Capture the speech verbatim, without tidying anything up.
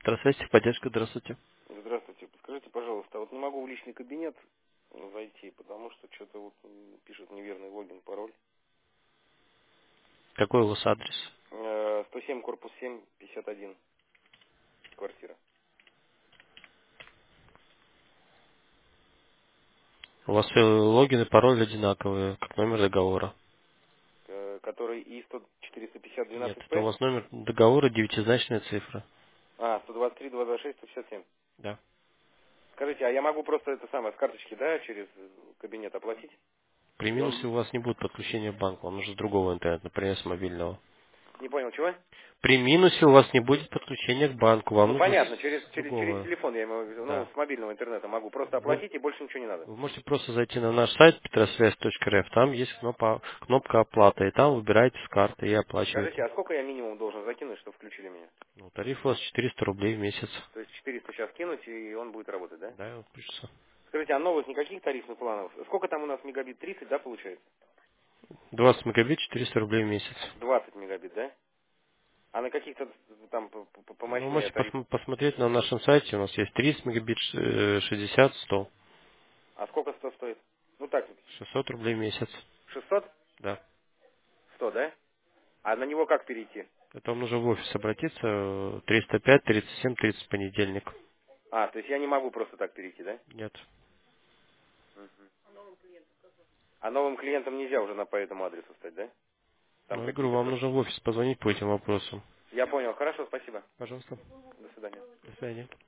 Здравствуйте, техподдержка, здравствуйте. Здравствуйте. Подскажите, пожалуйста, вот не могу в личный кабинет зайти, потому что что-то вот м, пишет неверный логин, пароль. Какой у вас адрес? Э, сто семь, корпус семь, пятьдесят один, квартира. У вас э, логин и пароль одинаковые, как номер договора. Э, который И сто четыреста пятьдесят Нет, двенадцать это у П. вас номер договора девятизначная цифра. А, сто двадцать три, двадцать шесть, сто пятьдесят семь. Да. Скажите, а я могу просто это самое с карточки, да, через кабинет оплатить? При И минусе он... у вас не будет подключения к банку, вам нужно с другого интернета, например, с мобильного. Не понял, чего? При минусе у вас не будет подключения к банку, вам Ну нужно понятно, с, через, с через, через другого. телефон я имею в виду, ну, Да. с мобильного интернета могу просто Вы, оплатить и больше ничего не надо. вы можете просто зайти на наш сайт петросвязь точка эр эф, там есть кнопка, кнопка оплата, и там выбираете с карты и Скажите, оплачиваете. а сколько я минимум должен закинуть, чтобы включили меня? Ну, тариф у вас четыреста рублей в месяц. То есть четыреста сейчас кинуть, и он будет работать, да? Да, и он включится. Скажите, а новых никаких тарифных планов? Сколько там у нас мегабит? тридцать, да, получается? двадцать мегабит, четыреста рублей в месяц. двадцать мегабит, да? А на каких-то там по- по- Ну, помощнее можете тариф? пос- посмотреть на нашем сайте, у нас есть тридцать мегабит, э, шестьдесят, сто. А сколько сто стоит? Ну так, шестьсот рублей в месяц. шестьсот? Да. сто, да? А на него как перейти? Это вам нужно в офис обратиться, э, триста пять, тридцать семь, тридцать понедельник. А, то есть я не могу просто так перейти, да? Нет. Мгм. А новым клиентам нельзя уже на по этому адресу стать, да? Там Ну, я говорю, какие-то... вам про- нужно в офис позвонить по этим вопросам. Я понял, хорошо, спасибо. Пожалуйста. До свидания. До свидания.